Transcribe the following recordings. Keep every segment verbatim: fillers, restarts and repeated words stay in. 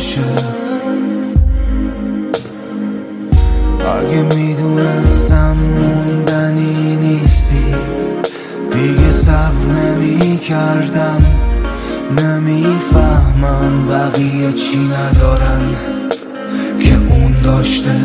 باشه. اگه میدونستم موندنی نیستی دیگه صبر نمی کردم. نمیفهمم بقیه چی ندارن که اون داشته.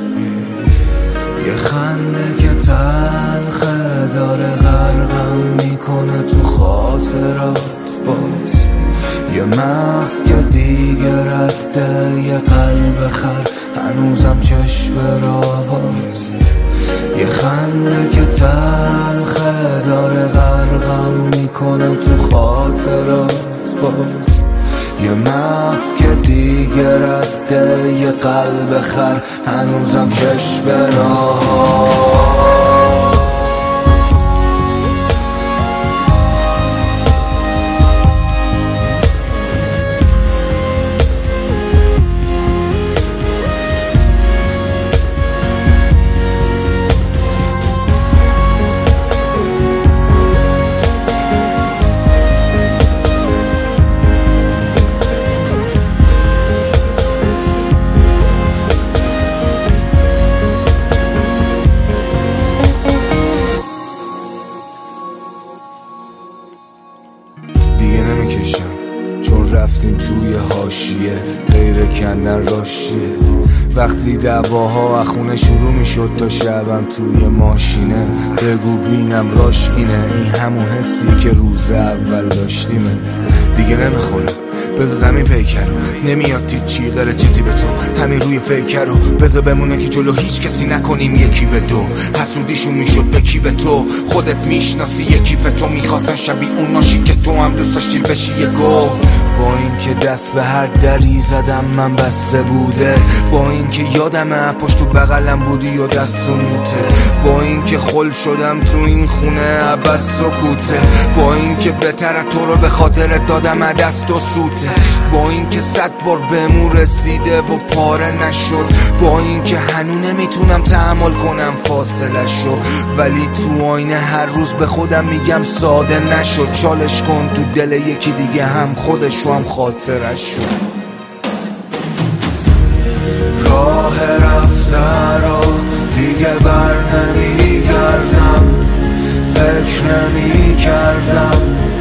یه خنده که تلخه داره غرقم میکنه تو خاطرات باز. یه مغز که دیگه رده، یه قلب خر هنوزم چشم راست. یه خنده که تلخه داره غرقم میکنه تو خاطرات باز. یه مغز که دیگه رده، یه قلب خر هنوزم چشم راست. دیگه نمیکشم چون رفتیم توی حاشیه، غیر کندن راشیه. وقتی دعواها اخونه شروع میشد تا شبم توی ماشینه. بگو بینم راشکینه، این همون حسی که روز اول داشتیمه. دیگه نمیخوره بذار زمین پیکر رو، نمیاد تیچی غیر چیزی به تو. همین روی فیکر رو بذار بمونه که جلو هیچ کسی نکنیم یکی به دو. حسودیشون میشد به کی به تو، خودت میشناسی یکی به تو. میخواستن شبیه اون ناشی که تو هم دوست داشتی بشی یه گو. با این که دست به هر دری زدم من بسته بوده. با این که یادمه پشت تو بغلم بودی و دست و موته. با این که خل شدم تو این خونه عباس سکوته. با این که بهتره تو رو به خاطر دادم دست و سوته. با این که صد بار بهمون رسیده و پاره نشد. با این که هنو نمیتونم تحمل کنم فاصله شو. ولی تو آینه هر روز به خودم میگم ساده نشد. چالش کن تو دل یکی دیگه هم خودش و هم خاطرش شد. راه رفته رو دیگه بر نمیگردم. فکر نمی کردم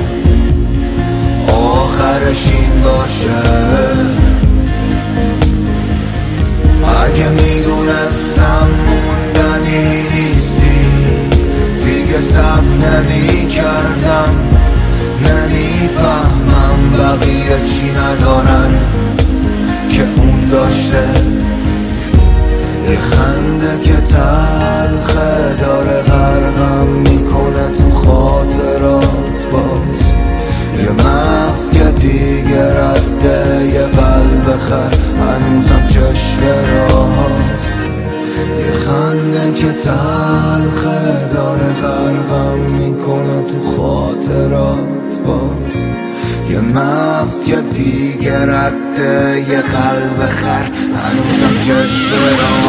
آخرش این باشه. اگه میدونستم موندنی نیستی دیگه صبر نمی کردم. نمیفهمم بقیه چی ندارن که اون داشته. یه خنده که تلخه داره غرقم میکنه تو خاطرات باز. یه مغز که دیگه رده، یه قلب خر هنوزم چشم راست. یه خنده که تلخه داره غرقم میکنه تو خاطرات باز. یه مغز که دیگه رده، یه قلب خر هنوزم چشم راست.